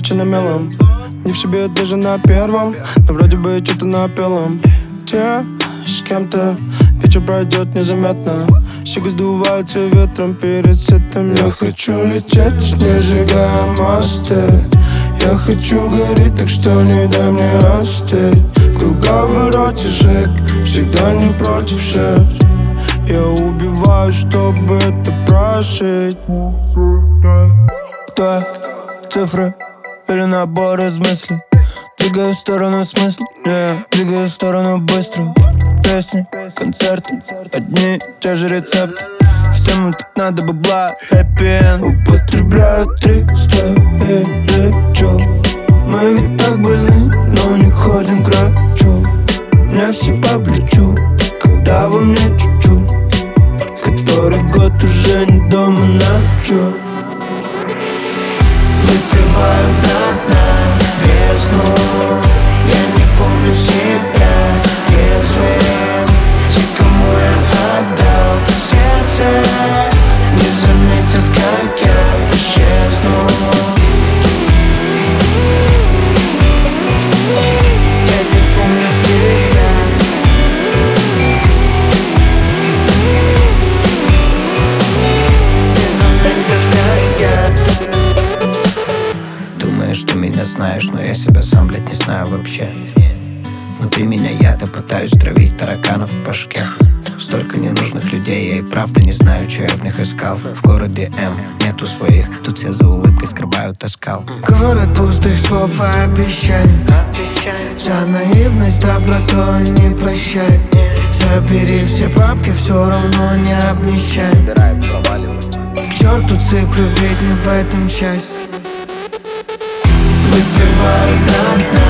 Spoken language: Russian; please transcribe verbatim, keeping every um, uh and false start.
ярче на мелом. Не в себе даже на первом, но вроде бы что-то напелом. Те с кем-то вечер пройдет незаметно. Щеки сдуваются ветром перед сетом. Я хочу лететь, не сжигая мосты. Я хочу гореть, так что не дай мне остыть. В круговороте шаг, всегда не против шаг. Я убиваю, чтобы это прожить. Кто цифры или набор из мыслей? Двигаю в сторону смысла, yeah. Двигаю в сторону быстро. Песни, концерты, одни и те же рецепты. Всем тут надо бабла, happy end. Употребляю триста и лечу. Мы ведь так больны, но не ходим к врачу. Мне все по плечу, когда во мне чуть-чуть. Который год уже не дома ночью. Выпиваю до дна бездну. Я не помню себя трезвым. Те, кому я отдал сердце, не заметят, как я исчезну. Я не помню себя. Не заметят, как я. Думаешь, что меня знаешь, но я себя сам, блядь, не знаю вообще. Внутри меня я-то пытаюсь травить тараканов в башке. Столько ненужных людей, я и правда не знаю, что я в них искал. В городе М нету своих, тут все за улыбкой скрывают оскал. Город пустых слов и обещаний. За наивность добротой не прощай. Забери все бабки, все равно не обнищай. К черту цифры, ведь не в этом счастье. Выпиваю до дна